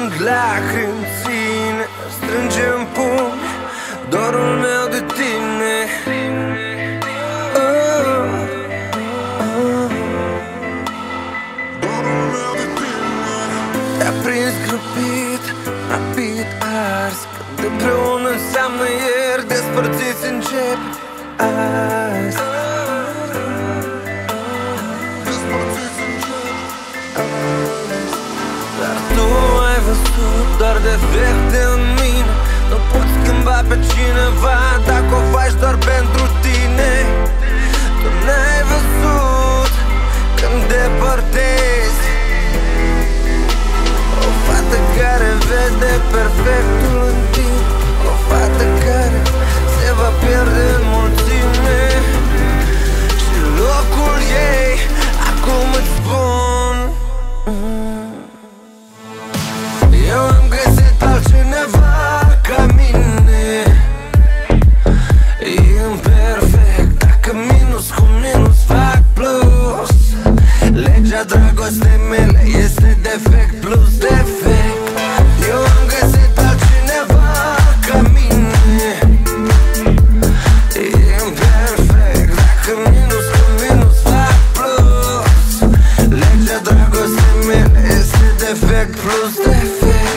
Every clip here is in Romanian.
lacrimi ține, strângem pumni dorul meu de tine. Te-a prins grăbit, rapid ars, când împreună înseamnă ieri, despărțiți încep azi. Dar tu ai văzut doar defecte în mine. Nu poți schimba pe cineva dacă o faci doar pentru tine. Tu n-ai văzut când depărtezi o fată care vede perfectul în tine, o fată care se va pierde în mulțime. Și locul ei acum îți spun, eu am găsit altcineva ca mine. E imperfect, dacă minus cu minus fac plus. Legea dragostei mele este defect plus defect. Eu am găsit altcineva ca mine. E imperfect, dacă minus cu minus fac plus. Legea dragostei mele este defect plus defect.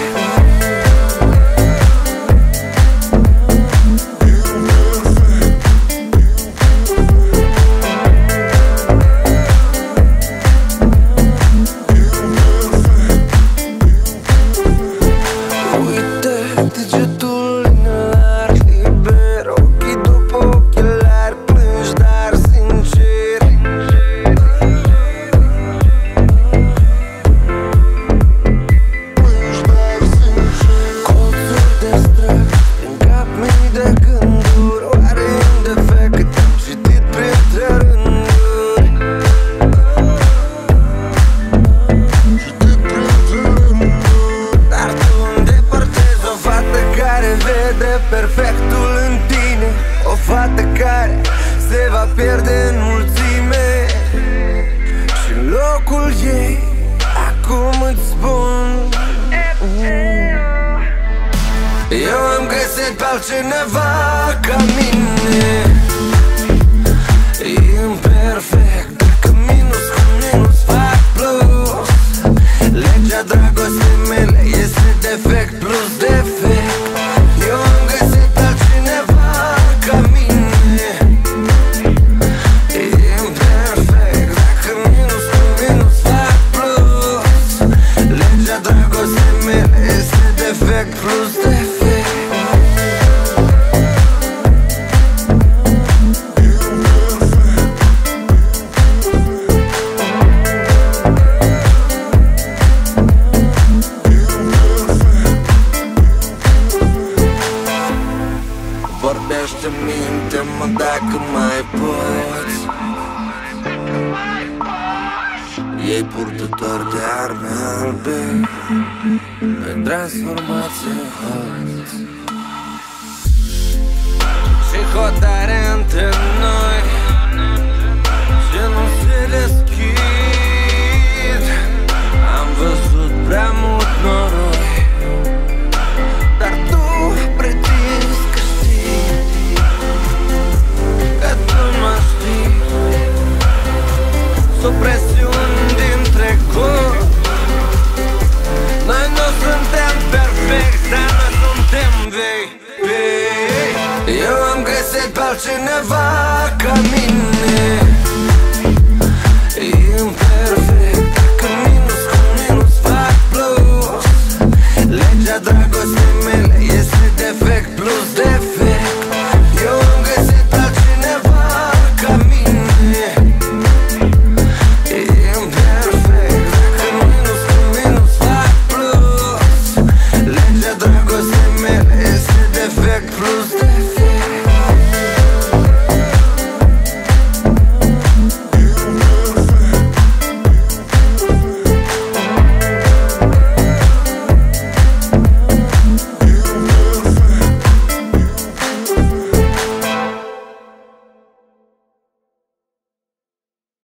Perfectul în tine, o fată care se va pierde în mulțime. Și locul ei acum îți spun, eu am găsit pe altcineva ca mine. E imperfect, dacă minus cu minus fac plus. Legea dragostei mele este defect plus defect. Eu am găsit altcineva ca mine. E imperfect, dacă minus cu minus fac plus. Legea dragostei mele este defect plus defect. Vorbește, minte-mă dacă mai poți. Ei purtători de arme albe, noi transformați în hoți. Și hotare între noi ce nu se deschid. Am văzut prea mult noroi, dar tu pretinzi că știi, că tu mă știi. Sub presiuni din trecut, noi nu suntem perfecti, dar noi suntem vei. Eu am găsit pe altcineva ca mine.